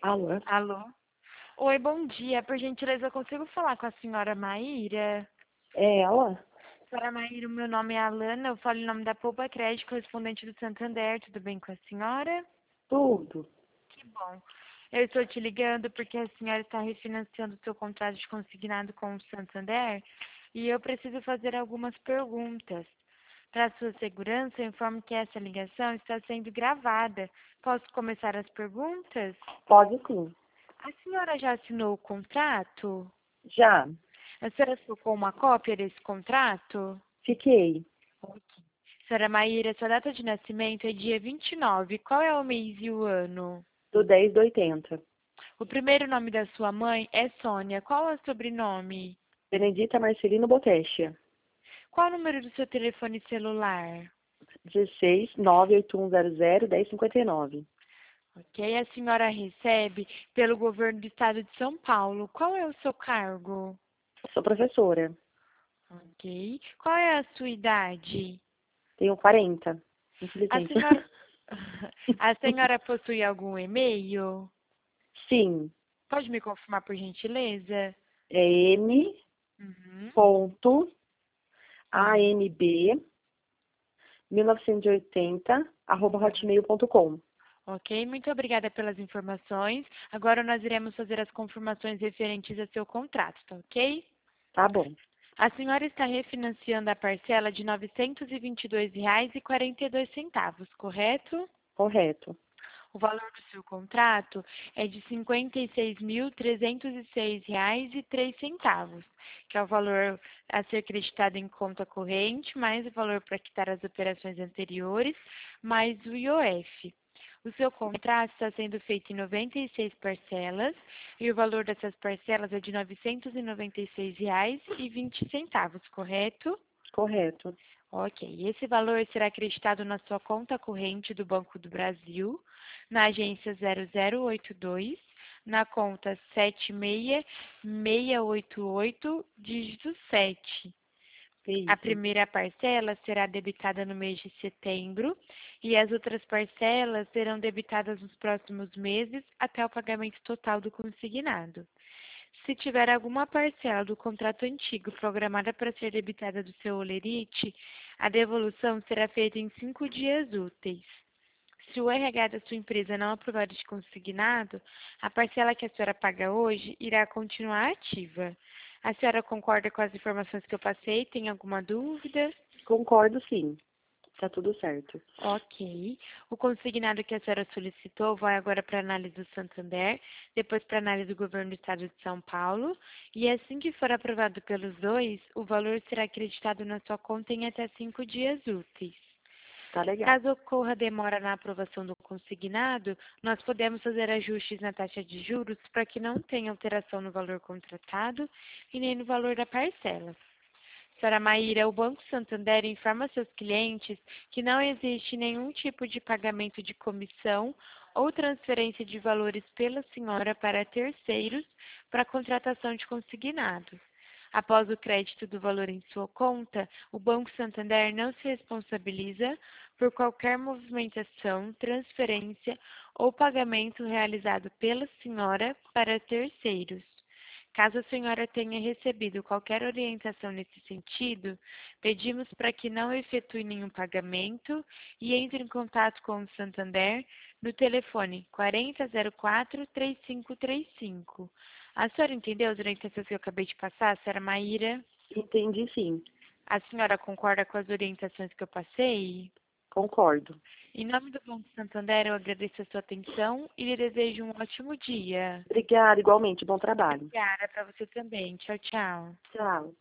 Alô? Alô? Oi, bom dia. Por gentileza, eu consigo falar com a senhora Maíra? É ela? Senhora Maíra, o meu nome é Alana, eu falo em nome da Poupa Crédito, correspondente do Santander. Tudo bem com a senhora? Tudo. Que bom. Eu estou te ligando porque a senhora está refinanciando o seu contrato de consignado com o Santander e eu preciso fazer algumas perguntas. Para sua segurança, eu informo que essa ligação está sendo gravada. Posso começar as perguntas? Pode sim. A senhora já assinou o contrato? Já. A senhora ficou com uma cópia desse contrato? Fiquei. Ok. Senhora Maíra, sua data de nascimento é dia 29. Qual é o mês e o ano? Do 10 do 80. O primeiro nome da sua mãe é Sônia. Qual é o sobrenome? Benedita Marcelino Botescia. Qual é o número do seu telefone celular? 16 98100 1059. Ok. A senhora recebe pelo governo do estado de São Paulo. Qual é o seu cargo? Sou professora. Ok. Qual é a sua idade? Tenho 40. A Infelizmente. senhora, a senhora possui algum e-mail? Sim. Pode me confirmar, por gentileza? É Uhum. Uhum. Uhum. m.amb1980@hotmail.com. Ok, muito obrigada pelas informações. Agora nós iremos fazer as confirmações referentes ao seu contrato, tá ok? Tá bom. A senhora está refinanciando a parcela de R$ 922,42, correto? Correto. O valor do seu contrato é de R$ 56.306,03, que é o valor a ser creditado em conta corrente, mais o valor para quitar as operações anteriores, mais o IOF. O seu contrato está sendo feito em 96 parcelas e o valor dessas parcelas é de R$ 996,20, correto? Correto. Ok. Esse valor será acreditado na sua conta corrente do Banco do Brasil, na agência 0082, na conta 76688, dígito 7. A Isso. primeira parcela será debitada no mês de setembro e as outras parcelas serão debitadas nos próximos meses até o pagamento total do consignado. Se tiver alguma parcela do contrato antigo programada para ser debitada do seu holerite, a devolução será feita em 5 dias úteis. Se o RH da sua empresa não aprovar este consignado, a parcela que a senhora paga hoje irá continuar ativa. A senhora concorda com as informações que eu passei? Tem alguma dúvida? Concordo, sim. Tá tudo certo. Ok. O consignado que a senhora solicitou vai agora para análise do Santander, depois para análise do governo do estado de São Paulo, e assim que for aprovado pelos dois, o valor será acreditado na sua conta em até 5 dias úteis. Tá legal. Caso ocorra demora na aprovação do consignado, nós podemos fazer ajustes na taxa de juros para que não tenha alteração no valor contratado e nem no valor da parcela. Senhora Maíra, o Banco Santander informa seus clientes que não existe nenhum tipo de pagamento de comissão ou transferência de valores pela senhora para terceiros para a contratação de consignado. Após o crédito do valor em sua conta, o Banco Santander não se responsabiliza por qualquer movimentação, transferência ou pagamento realizado pela senhora para terceiros. Caso a senhora tenha recebido qualquer orientação nesse sentido, pedimos para que não efetue nenhum pagamento e entre em contato com o Santander no telefone 4004-3535. A senhora entendeu durante a orientações que eu acabei de passar, senhora Maíra? Entendi, sim. A senhora concorda com as orientações que eu passei? Concordo. Em nome do Banco Santander, eu agradeço a sua atenção e lhe desejo um ótimo dia. Obrigada, igualmente. Bom trabalho. Obrigada para você também. Tchau, tchau. Tchau.